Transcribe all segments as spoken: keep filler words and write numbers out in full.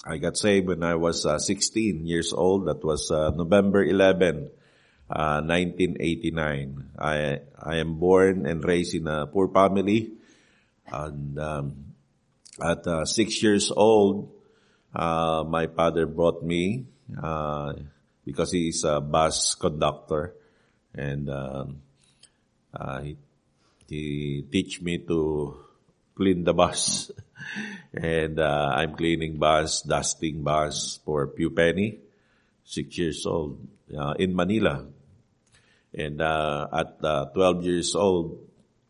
I got saved when I was uh, sixteen years old. That was uh, November eleventh, uh, nineteen eighty-nine. I I am born and raised in a poor family. And um, at uh, six years old, uh, my father brought me uh, because he is a bus conductor. And um, uh, he, he teach me to clean the bus. And uh, I'm cleaning bus, dusting bus for a few penny, six years old, uh, in Manila. And uh, at uh, twelve years old,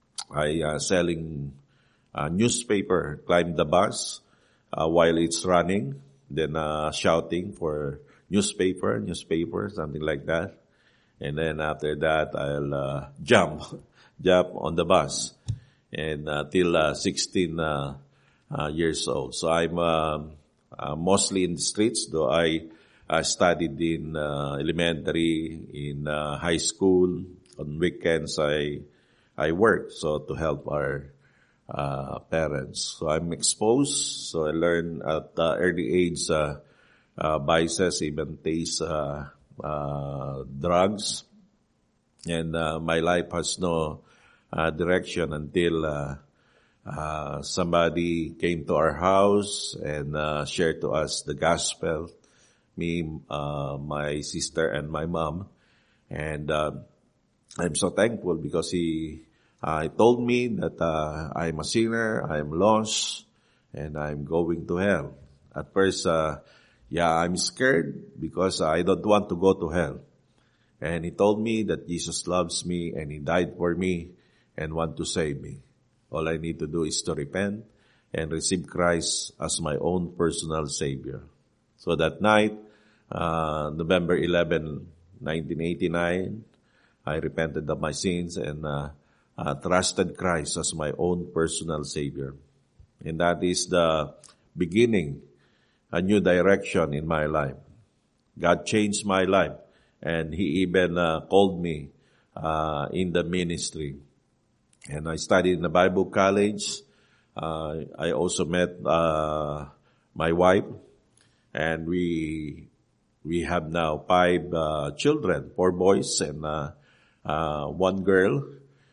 I uh, selling a newspaper, climb the bus uh, while it's running, then uh, shouting for newspaper, newspaper, something like that. And then after that, I'll uh, jump, jump on the bus. And uh, till uh, sixteen uh, uh, years old. So I'm uh, uh, mostly in the streets, though I uh, studied in uh, elementary, in uh, high school. On weekends, I I work so to help our uh, parents. So I'm exposed. So I learned at uh, early age uh, uh, vices, even taste uh, uh, drugs, and uh, my life has no Uh, direction until uh, uh, somebody came to our house and uh, shared to us the gospel, me, uh, my sister, and my mom. And uh, I'm so thankful because he uh, he told me that uh, I'm a sinner, I'm lost, and I'm going to hell. At first, uh, yeah, I'm scared because I don't want to go to hell. And he told me that Jesus loves me and he died for me and want to save me. All I need to do is to repent and receive Christ as my own personal Savior. So that night, uh, November eleventh, nineteen eighty-nine, I repented of my sins and uh, uh, trusted Christ as my own personal Savior. And that is the beginning, a new direction in my life. God changed my life, and He even uh, called me uh, in the ministry. And I studied in the Bible college. Uh, I also met uh, my wife, and we we have now five uh, children, four boys and uh, uh, one girl.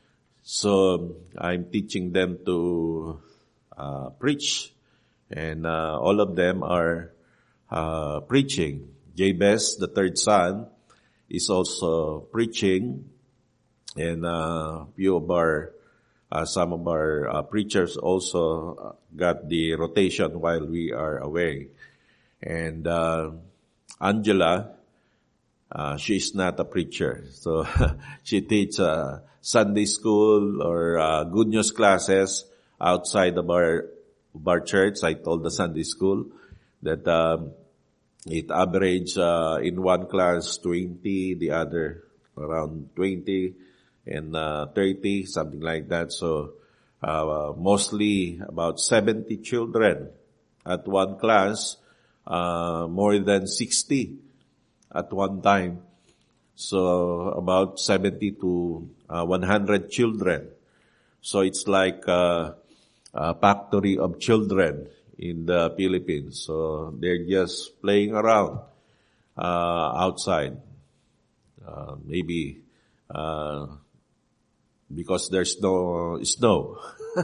So I'm teaching them to uh, preach, and uh, all of them are uh, preaching. Jabez, the third son, is also preaching, and uh, few of our Uh, some of our uh, preachers also got the rotation while we are away. And uh, Angela, uh, she's not a preacher. So she teaches uh, Sunday school or uh, good news classes outside of our, of our church. I told the Sunday school that um, it average uh, in one class twenty, the other around twenty. And uh, thirty, something like that. So uh, mostly about seventy children at one class, uh, more than sixty at one time. So about seventy to uh, one hundred children. So it's like uh, a factory of children in the Philippines. So they're just playing around uh, outside. Uh, maybe uh because there's no snow.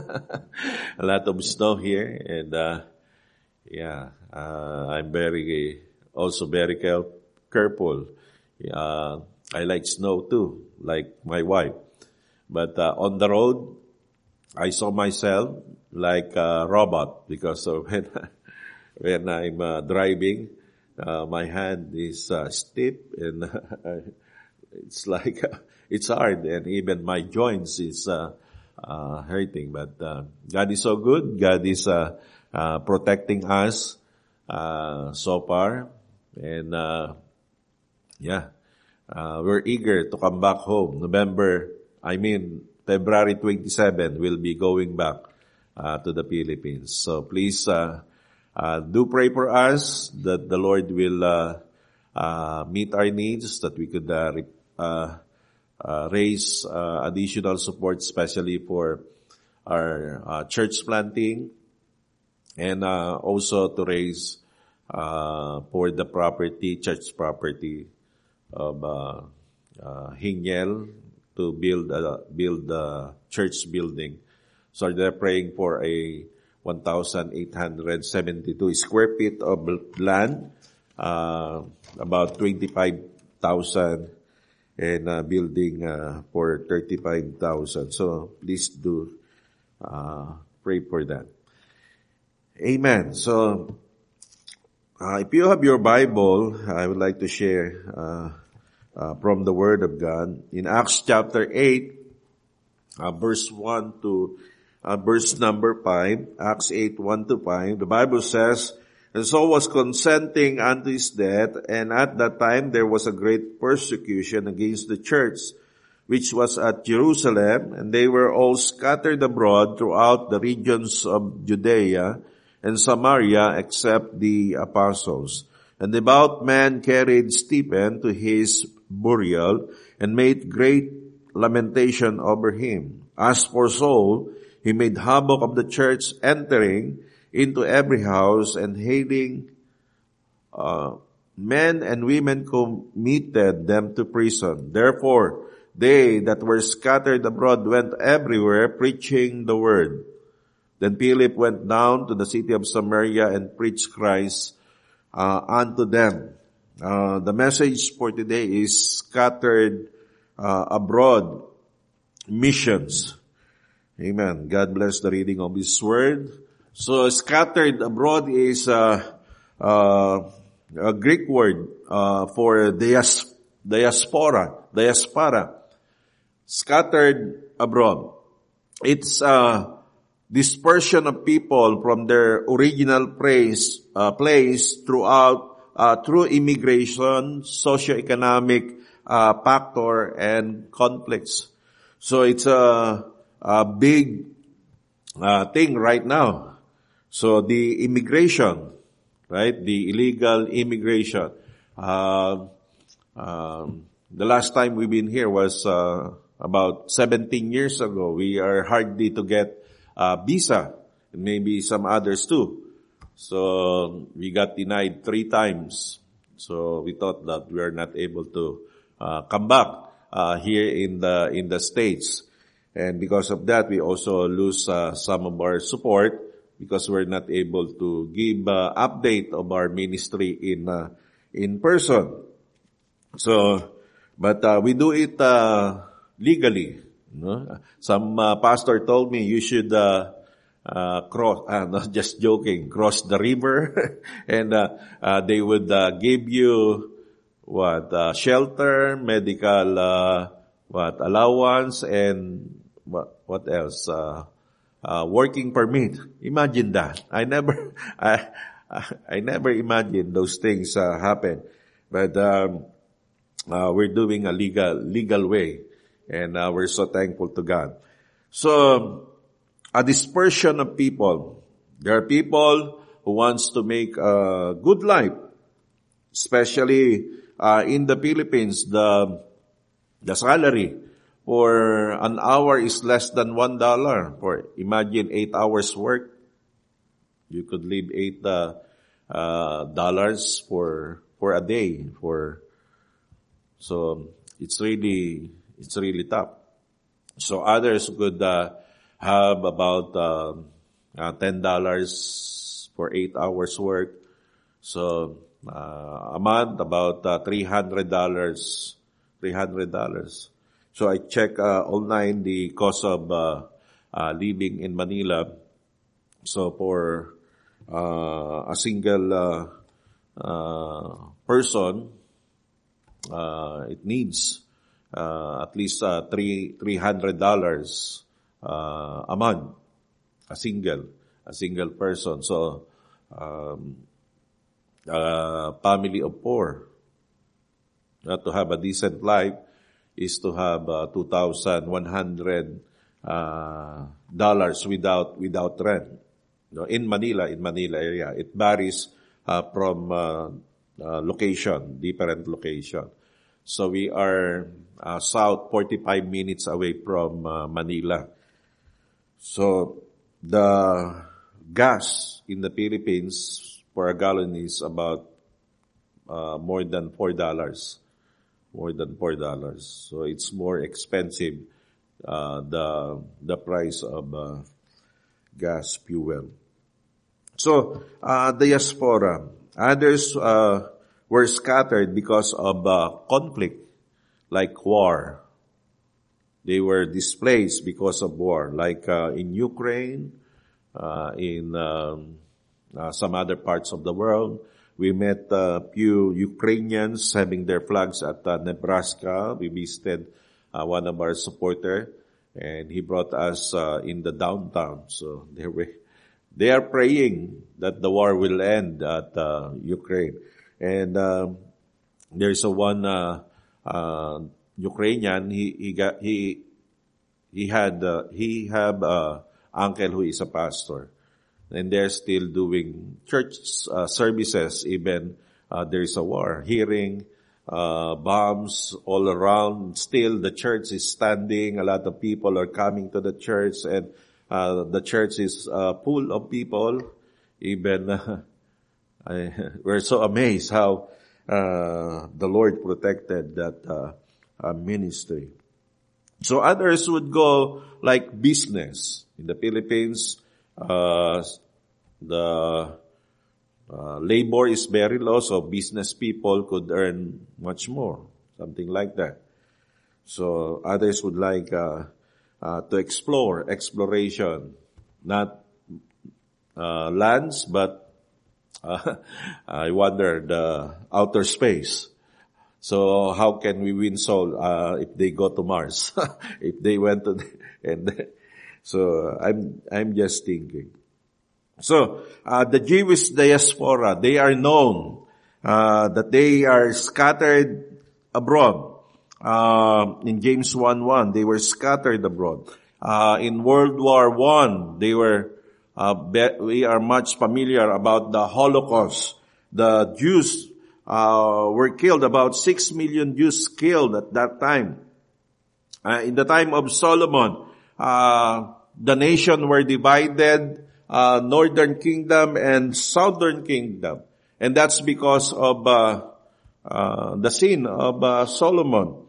A lot of snow here, and uh yeah, uh I'm very, also very careful. Uh, I like snow too, like my wife. But uh, on the road, I saw myself like a robot because of when, when I'm uh, driving, uh, my hand is uh, stiff and it's like... Uh, It's hard, and even my joints is uh, uh, hurting. But uh, God is so good. God is uh, uh, protecting us uh, so far, and uh, yeah, uh, we're eager to come back home. November, I mean February twenty-seventh, we'll be going back uh, to the Philippines. So please uh, uh, do pray for us that the Lord will uh, uh, meet our needs, that we could uh, uh, Uh, raise uh, additional support, especially for our uh, church planting, and uh, also to raise uh, for the property, church property of uh, uh, Hingel to build a, build a church building. So they're praying for a one thousand eight hundred seventy-two square feet of land, uh, about twenty-five thousand, and uh, building uh, for thirty-five thousand. So please do uh, pray for that. Amen. So uh, if you have your Bible, I would like to share uh, uh, from the Word of God in Acts chapter eight, uh, verse one to uh, verse number five. Acts eight, one to five. The Bible says, "And so was consenting unto his death, and at that time there was a great persecution against the church, which was at Jerusalem, and they were all scattered abroad throughout the regions of Judea and Samaria, except the apostles. And devout men carried Stephen to his burial, and made great lamentation over him. As for Saul, he made havoc of the church, entering into every house and hating uh, men and women, committed them to prison. Therefore, they that were scattered abroad went everywhere preaching the word. Then Philip went down to the city of Samaria and preached Christ uh, unto them." Uh, the message for today is scattered uh, abroad missions. Amen. God bless the reading of His word. So scattered abroad is uh, uh, a Greek word uh, for dias- diaspora, diaspora. Scattered abroad. It's uh, dispersion of people from their original place, uh, place throughout uh, through immigration, socioeconomic uh, factor, and conflicts. So it's a, a big uh, thing right now. So the immigration, right? The illegal immigration. Uh, um, the last time we've been here was uh, about seventeen years ago. We are hardly to get a visa, and maybe some others too. So we got denied three times. So we thought that we are not able to uh, come back uh, here in the in the States, and because of that, we also lose uh, some of our support, because we're not able to give uh, update of our ministry in uh, in person. So, but uh, we do it uh, legally. No? Some uh, pastor told me you should uh, uh, cross. Uh, not just joking. Cross the river, and uh, uh, they would uh, give you what uh, shelter, medical uh, what allowance, and what what else? Uh, Uh, working permit. Imagine that. I never, I, I never imagined those things uh, happen. But um, uh, we're doing a legal, legal way, and uh, we're so thankful to God. So, a dispersion of people. There are people who wants to make a good life, especially uh, in the Philippines. The the salary for an hour is less than one dollar. For imagine eight hours work, you could live eight uh, uh, dollars for for a day. For so it's really it's really tough. So others could uh, have about uh, uh, ten dollars for eight hours work. So uh, a month about uh, three hundred dollars. Three hundred dollars. So I check uh, online the cost of uh, uh, living in Manila. So for uh, a single uh, uh, person, uh, it needs uh, at least uh, three three hundred dollars uh, a month. A single, a single person. So um, a family of four, uh, to have a decent life is to have uh, two thousand one hundred uh, dollars without without rent. No, in Manila, in Manila area, it varies uh, from uh, uh, location, different location. So we are uh, south, forty-five minutes away from uh, Manila. So the gas in the Philippines for a gallon is about uh, more than four dollars. More than four dollars. So it's more expensive, uh, the, the price of uh, gas fuel. So, uh, diaspora. Others uh, were scattered because of uh, conflict, like war. They were displaced because of war, like uh, in Ukraine, uh, in um, uh, some other parts of the world. We met a few Ukrainians having their flags at uh, Nebraska. We visited uh, one of our supporters, and he brought us uh, in the downtown. So they were, they are praying that the war will end at uh, Ukraine. And uh, there's a one uh, uh, Ukrainian. He he got he he had uh, he have a uncle who is a pastor. And they're still doing church uh, services, even uh, there's a war. Hearing uh, bombs all around. Still, the church is standing. A lot of people are coming to the church, and uh, the church is uh, full of people. Even uh, I, we're so amazed how uh, the Lord protected that uh, uh, ministry. So others would go like business in the Philippines. Uh, the uh, labor is very low, so business people could earn much more, something like that. So others would like uh, uh, to explore, exploration, not uh, lands, but uh, I wonder the outer space. So how can we win soul uh, if they go to Mars? If they went to, and so I'm I'm just thinking. So uh, the Jewish diaspora, they are known uh, that they are scattered abroad. Uh, in James one one, they were scattered abroad. Uh, in World War One, they were. Uh, be- we are much familiar about the Holocaust. The Jews uh, were killed. About six million Jews killed at that time. Uh, in the time of Solomon. Uh, the nation were divided, uh, northern kingdom and southern kingdom. And that's because of, uh, uh, the sin of, uh, Solomon.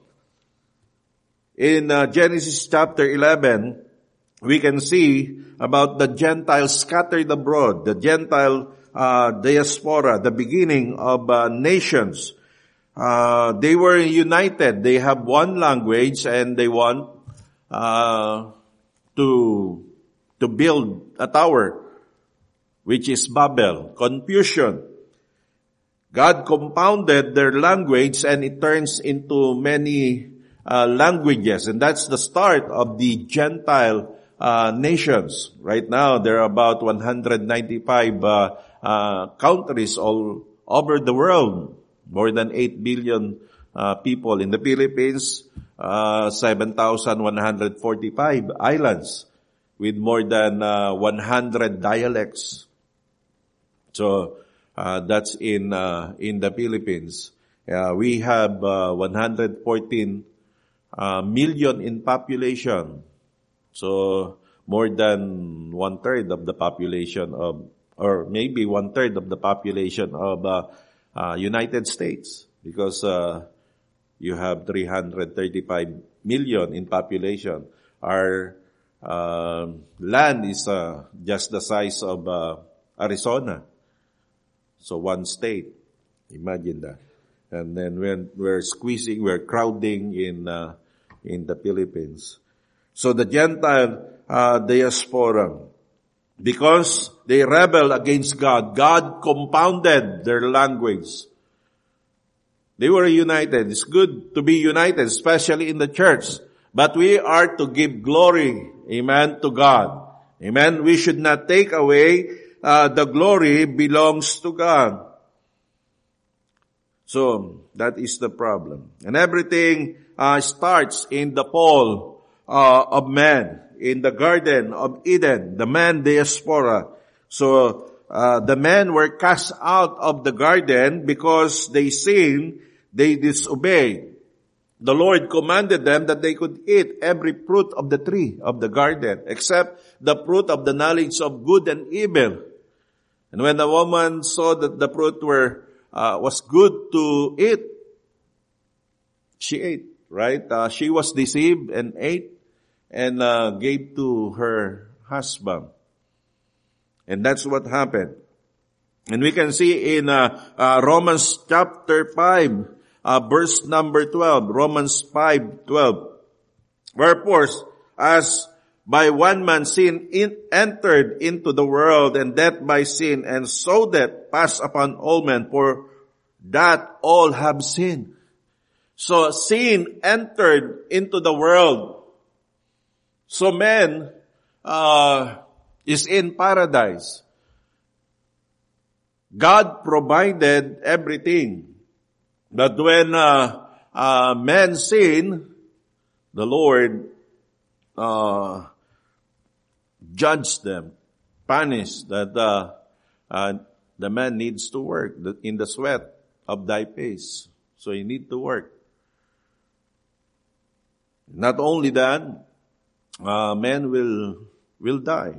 In, uh, Genesis chapter eleven, we can see about the Gentiles scattered abroad, the Gentile, uh, diaspora, the beginning of, uh, nations. Uh, they were united. They have one language and they want, uh, to, to build a tower, which is Babel, confusion. God compounded their language and it turns into many uh, languages. And that's the start of the Gentile uh, nations. Right now, there are about one hundred ninety-five uh, uh, countries all over the world. More than eight billion uh, people. In the Philippines, uh, seven thousand one hundred forty-five islands with more than uh, one hundred dialects. So, uh, that's in, uh, in the Philippines. Uh, we have uh, one hundred fourteen uh, million in population. So, more than one third of the population of, or maybe one third of the population of uh, uh, United States. Because uh, you have three hundred thirty-five million in population. Our uh, land is uh, just the size of uh, Arizona. So one state. Imagine that. And then when we're squeezing, we're crowding in uh, in the Philippines. So the Gentile uh, diaspora, because they rebel against God, God compounded their language. They were united. It's good to be united, especially in the church. But we are to give glory, amen, to God. Amen. We should not take away uh, the glory belongs to God. So, that is the problem. And everything uh, starts in the fall uh, of man, in the Garden of Eden, the man diaspora. So, uh, the men were cast out of the garden because they sinned, they disobeyed. The Lord commanded them that they could eat every fruit of the tree of the garden, except the fruit of the knowledge of good and evil. And when the woman saw that the fruit were, uh, was good to eat, she ate, right? Uh, she was deceived and ate and uh, gave to her husband. And that's what happened. And we can see in uh, uh, Romans chapter five, uh, verse number twelve, Romans five twelve. Wherefore, as by one man sin in, entered into the world, and death by sin, and so death passed upon all men, for that all have sinned. So sin entered into the world. So man uh, is in paradise. God provided everything. But when uh, uh, man sinned, the Lord uh, judged them, punished that uh, uh, the man needs to work in the sweat of thy face. So you need to work. Not only that, uh, man will will die.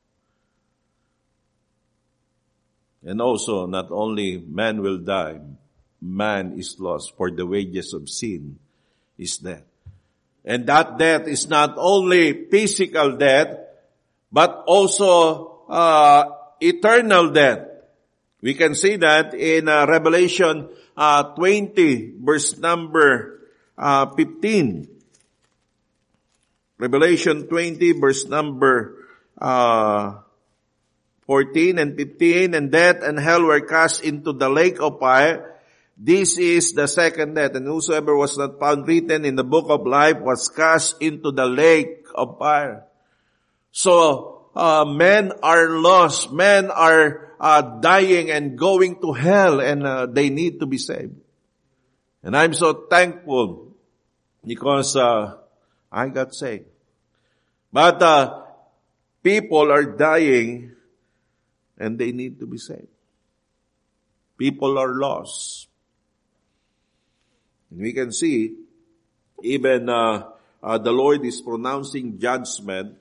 And also, not only man will die, man is lost, for the wages of sin is death. And that death is not only physical death, but also uh, eternal death. We can see that in uh, Revelation uh, twenty, verse number uh, fifteen. Revelation twenty, verse number uh, fourteen and fifteen, and death and hell were cast into the lake of fire. This is the second death, and whosoever was not found written in the book of life was cast into the lake of fire. So, uh, men are lost, men are uh, dying and going to hell, and uh, they need to be saved. And I'm so thankful because uh, I got saved. But uh, people are dying and they need to be saved. People are lost. And we can see even uh, uh, the Lord is pronouncing judgment,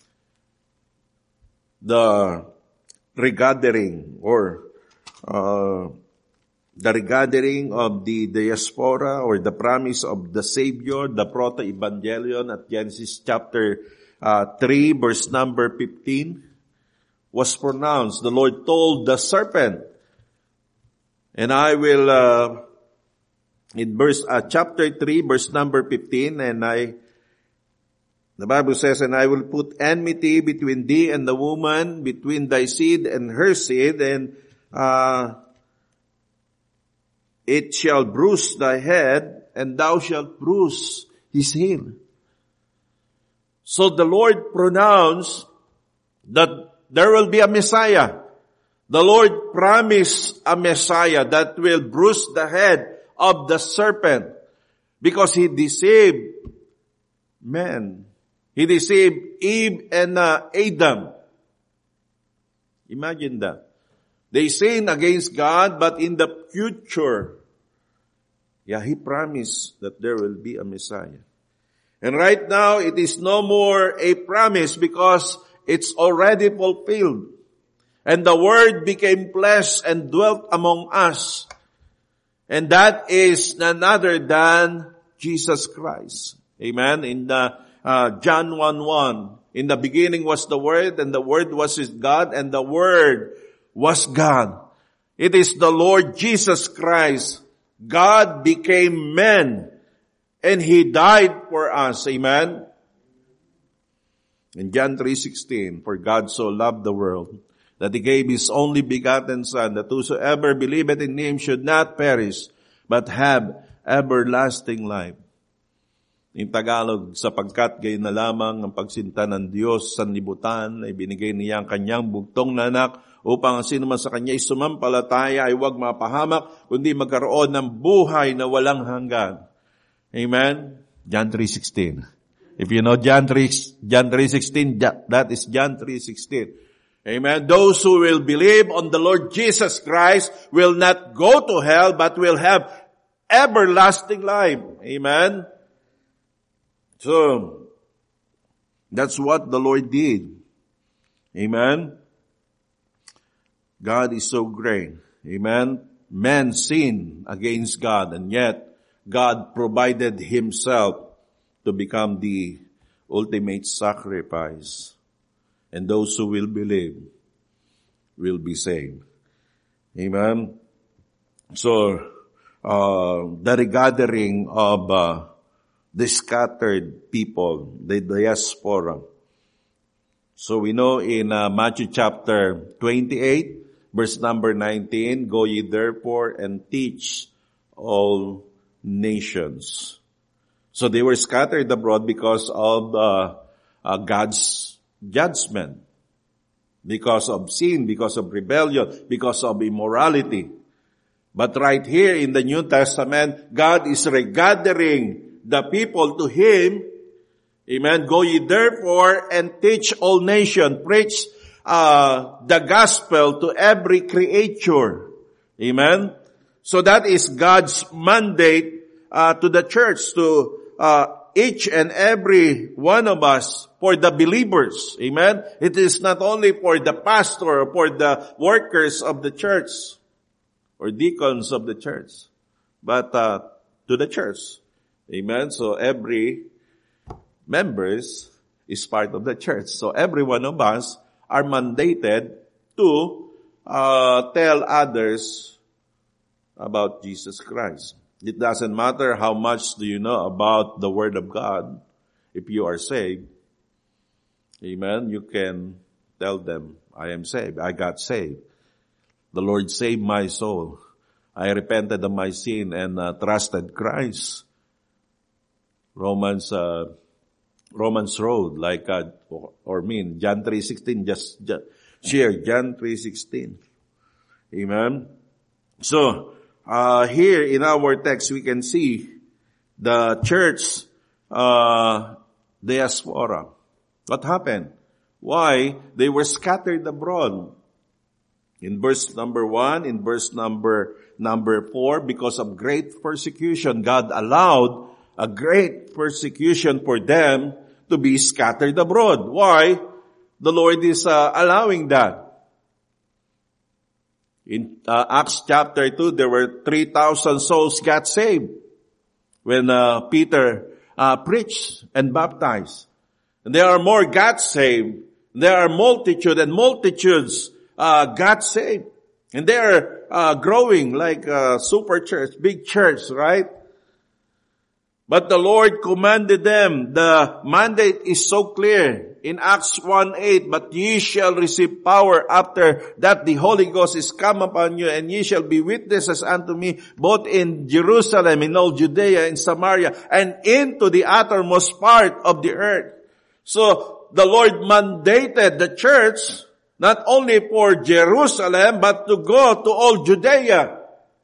the regathering or uh, the regathering of the diaspora or the promise of the Savior, the proto-evangelion at Genesis chapter uh, three, verse number fifteen, was pronounced. The Lord told the serpent, and I will, uh, in verse, uh, chapter three, verse number fifteen, and I, the Bible says, and I will put enmity between thee and the woman, between thy seed and her seed, and, uh, it shall bruise thy head, and thou shalt bruise his heel. So the Lord pronounced that there will be a Messiah. The Lord promised a Messiah that will bruise the head of the serpent because he deceived men. He deceived Eve and uh, Adam. Imagine that. They sinned against God, but in the future, yeah, he promised that there will be a Messiah. And right now, it is no more a promise because it's already fulfilled. And the Word became flesh and dwelt among us. And that is none other than Jesus Christ. Amen. In the uh, John one one, in the beginning was the Word, and the Word was with God, and the Word was God. It is the Lord Jesus Christ. God became man, and He died for us. Amen. In John three sixteen, for God so loved the world that He gave His only begotten Son, that whosoever believeth in Him should not perish, but have everlasting life. In Tagalog, sapagkat gayon na lamang ang pagsinta ng Diyos sa libutan, ay binigay niya ang kanyang bugtong na anak, upang ang sino man sa kanya ay sumampalataya ay huwag mapahamak, kundi magkaroon ng buhay na walang hanggan. Amen? John three sixteen. If you know John three, John three sixteen, that is John three sixteen. Amen. Those who will believe on the Lord Jesus Christ will not go to hell, but will have everlasting life. Amen. So, that's what the Lord did. Amen. God is so great. Amen. Men sin against God, and yet God provided Himself to become the ultimate sacrifice. And those who will believe will be saved. Amen. So, uh, the regathering of uh, the scattered people, the diaspora. So we know in uh, Matthew chapter twenty-eight, verse number nineteen, go ye therefore and teach all nations. So they were scattered abroad because of uh, uh, God's judgment, because of sin, because of rebellion, because of immorality. But right here in the New Testament, God is regathering the people to Him. Amen. Go ye therefore and teach all nations. Preach uh, the gospel to every creature. Amen. So that is God's mandate uh, to the church, to uh, each and every one of us, for the believers. Amen. It is not only for the pastor or for the workers of the church or deacons of the church, but uh, to the church. Amen. So every members is part of the church. So every one of us are mandated to uh, tell others about Jesus Christ. It doesn't matter how much do you know about the Word of God. If you are saved, amen, you can tell them, I am saved. I got saved. The Lord saved my soul. I repented of my sin and uh, trusted Christ. Romans, uh, Romans Road, like, uh, or, or mean, John three sixteen, just, just share John three sixteen. Amen. So, uh, here in our text, we can see the church, uh, diaspora. What happened? Why? They were scattered abroad. In verse number one, in verse number, number four, because of great persecution, God allowed a great persecution for them to be scattered abroad. Why? The Lord is uh, allowing that. In uh, Acts chapter two, there were three thousand souls got saved when uh, Peter uh, preached and baptized. And there are more got saved. There are multitude and multitudes uh, got saved. And they are uh, growing like a super church, big church, right? But the Lord commanded them. The mandate is so clear in Acts one eight, but ye shall receive power after that the Holy Ghost is come upon you, and ye shall be witnesses unto me both in Jerusalem, in all Judea, in Samaria, and into the uttermost part of the earth. So the Lord mandated the church not only for Jerusalem, but to go to all Judea,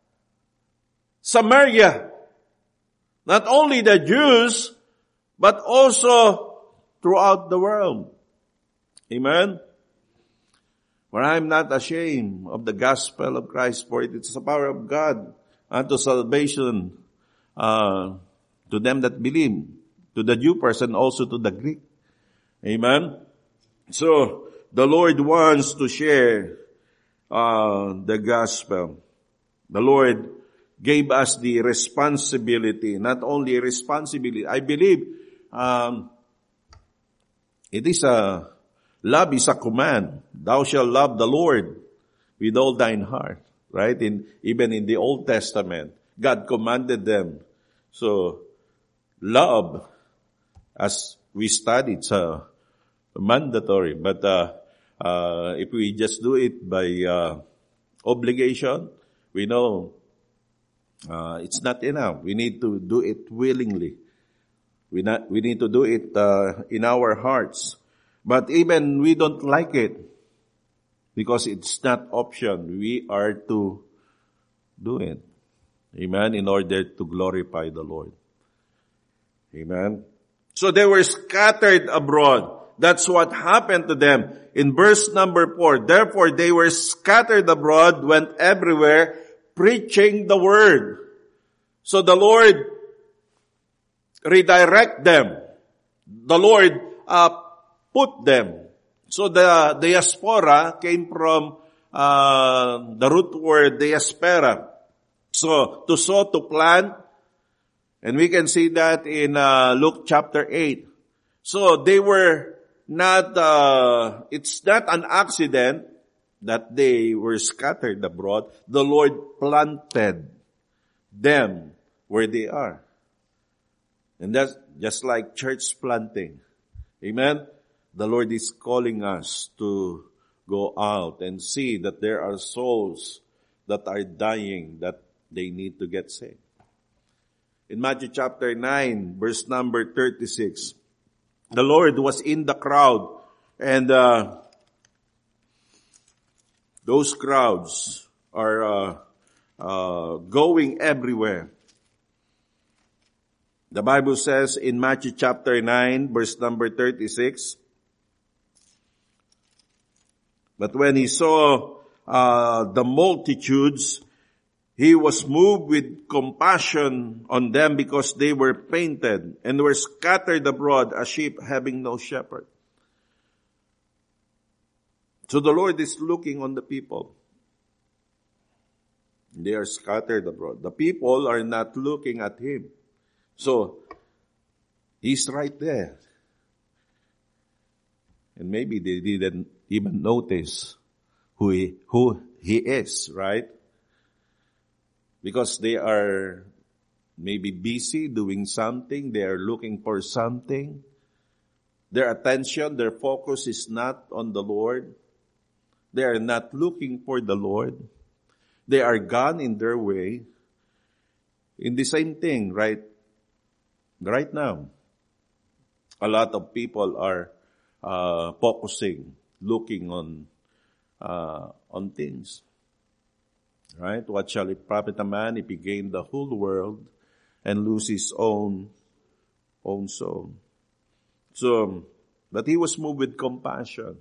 Samaria. Not only the Jews, but also throughout the world. Amen? For I am not ashamed of the gospel of Christ, for it is the power of God unto salvation uh, to them that believe, to the Jew person, also to the Greek. Amen? So, the Lord wants to share uh, the gospel. The Lord gave us the responsibility, not only responsibility. I believe um, it is a, love is a command. Thou shalt love the Lord with all thine heart. Right? In, even in the Old Testament, God commanded them. So, love, as we studied, it's uh, mandatory. But uh, uh, if we just do it by uh, obligation, we know Uh, it's not enough. We need to do it willingly. We not, we need to do it uh, in our hearts. But even we don't like it because it's not option. We are to do it. Amen. In order to glorify the Lord. Amen. So they were scattered abroad. That's what happened to them. In verse number four, therefore they were scattered abroad, went everywhere, preaching the word. So the Lord redirect them. The Lord uh, put them. So the diaspora came from uh, the root word diaspora. So, to sow, to plant, and we can see that in uh, Luke chapter eight. So, they were not, uh, it's not an accident that they were scattered abroad. The Lord planted them where they are. And that's just like church planting. Amen? The Lord is calling us to go out and see that there are souls that are dying, that they need to get saved. In Matthew chapter nine, verse number thirty-six, the Lord was in the crowd, and uh, those crowds are uh, uh, going everywhere. The Bible says in Matthew chapter nine, verse number thirty-six, but when he saw uh, the multitudes, he was moved with compassion on them because they were fainted and were scattered abroad as sheep having no shepherd. So the Lord is looking on the people. They are scattered abroad. The people are not looking at him. So, he's right there. And maybe they didn't even notice who he, who he is, right? Because they are maybe busy doing something. They are looking for something. Their attention, their focus is not on the Lord. They are not looking for the Lord. They are gone in their way. In the same thing, right? Right now, a lot of people are uh, focusing, looking on uh, on things. Right? What shall it profit a man if he gain the whole world and lose his own own soul? So, but he was moved with compassion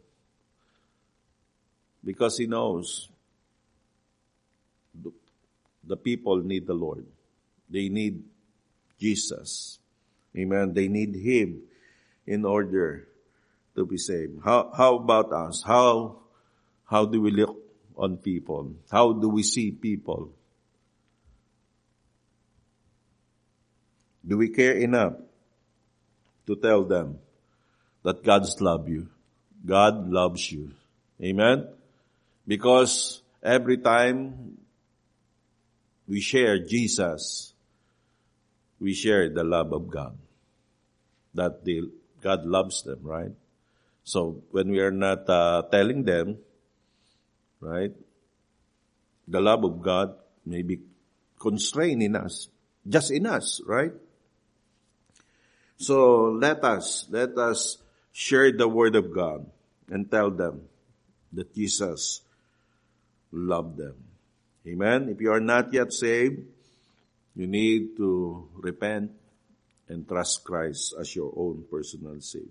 because he knows the, the people need the Lord. They need Jesus. Amen. They need him in order to be saved. How, how about us? How, how do we look on people? How do we see people? Do we care enough to tell them that God's love you? God loves you. Amen? Because every time we share Jesus, we share the love of God. That they, God loves them, right? So when we are not uh, telling them, right, the love of God may be constrained in us, just in us, right? So let us, let us share the word of God and tell them that Jesus loved them. Amen? If you are not yet saved, you need to repent and trust Christ as your own personal Savior.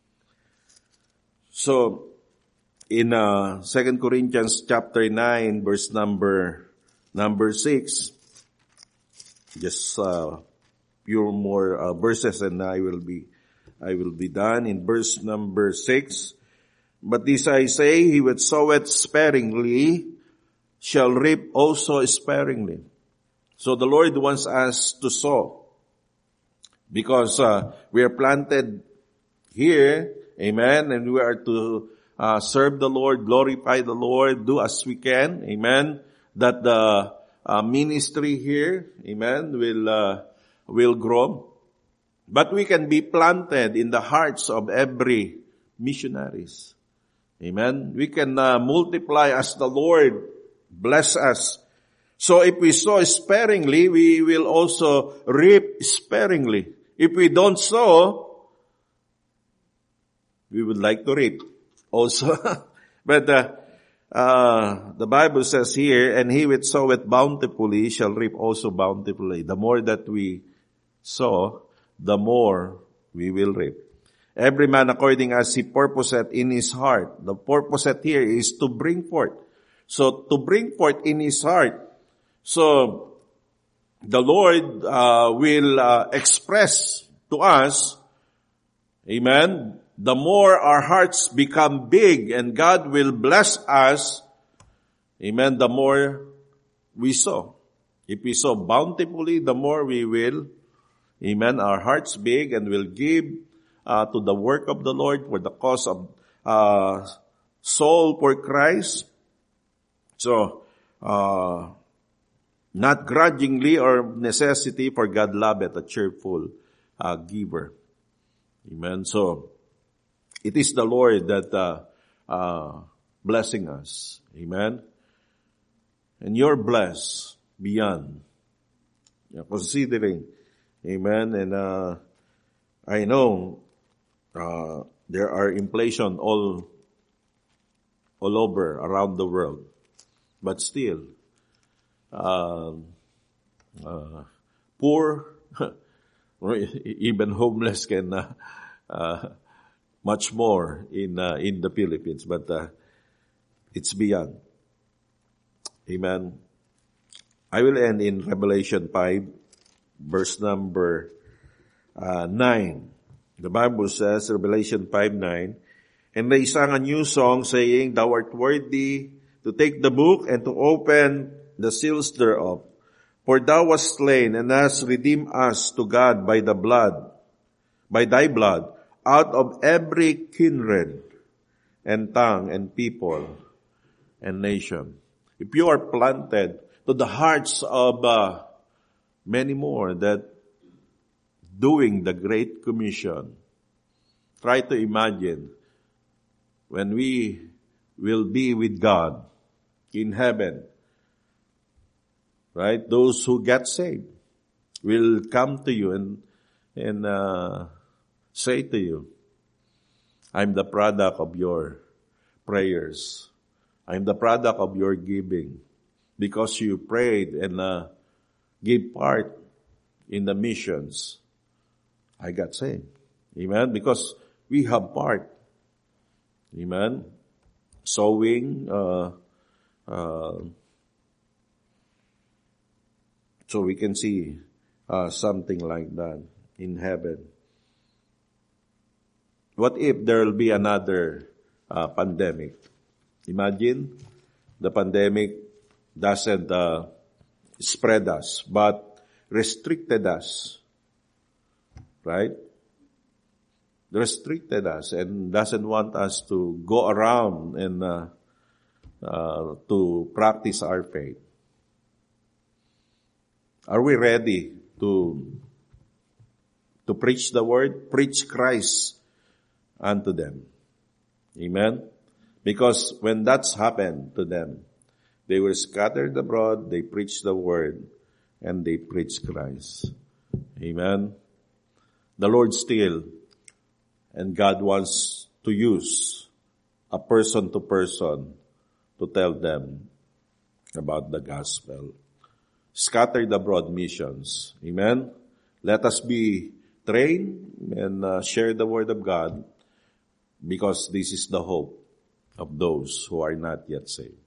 So, in uh, Second Corinthians chapter nine, verse number number six, just uh, few more uh, verses, and I will be I will be done. In verse number six, but this I say, he that soweth sparingly shall reap also sparingly. So the Lord wants us to sow because uh, we are planted here, amen, and we are to uh, serve the Lord, glorify the Lord, do as we can, amen, that the uh, ministry here, amen, will uh, will grow. But we can be planted in the hearts of every missionaries. Amen. We can uh, multiply as the Lord bless us. So if we sow sparingly, we will also reap sparingly. If we don't sow, we would like to reap also. But uh, uh, the Bible says here, and he which soweth bountifully shall reap also bountifully. The more that we sow, the more we will reap. Every man according as he purposeth in his heart. The purposeth here is to bring forth. So to bring forth in his heart. So the Lord uh, will uh, express to us, amen, the more our hearts become big and God will bless us, Amen. The more we sow. If we sow bountifully, the more we will, amen, our hearts big and will give uh, to the work of the Lord for the cause of uh, soul for Christ. So, uh, not grudgingly or necessity, for God loveth a cheerful uh, giver. Amen. So, it is the Lord that uh, uh, blessing us. Amen. And you're blessed beyond. Yeah, considering. Amen. And uh, I know uh, there are inflation all all over around the world. But still, uh, uh, poor, or even homeless can uh, uh, much more in uh, in the Philippines. But uh, it's beyond. Amen. I will end in Revelation five, verse number uh, nine. The Bible says, Revelation five nine, and they sang a new song, saying, Thou art worthy to take the book and to open the seals thereof. For thou wast slain and hast redeemed us to God by the blood, by thy blood, out of every kindred and tongue and people and nation. If you are planted to the hearts of uh, many more that doing the Great Commission, try to imagine when we will be with God in heaven, right? Those who get saved will come to you and and uh, say to you, I'm the product of your prayers. I'm the product of your giving. Because you prayed and uh, gave part in the missions, I got saved. Amen? Because we have part. Amen? Sowing, uh, uh, so we can see uh, something like that in heaven. What if there will be another uh, pandemic? Imagine the pandemic doesn't uh, spread us, but restricted us, right? Restricted us and doesn't want us to go around and uh, uh, to practice our faith. Are we ready to to preach the word? Preach Christ unto them. Amen? Because when that's happened to them, they were scattered abroad, they preached the word, and they preached Christ. Amen? The Lord still, and God wants to use a person to person to tell them about the gospel. Scattered abroad missions. Amen? Let us be trained and uh, share the word of God, because this is the hope of those who are not yet saved.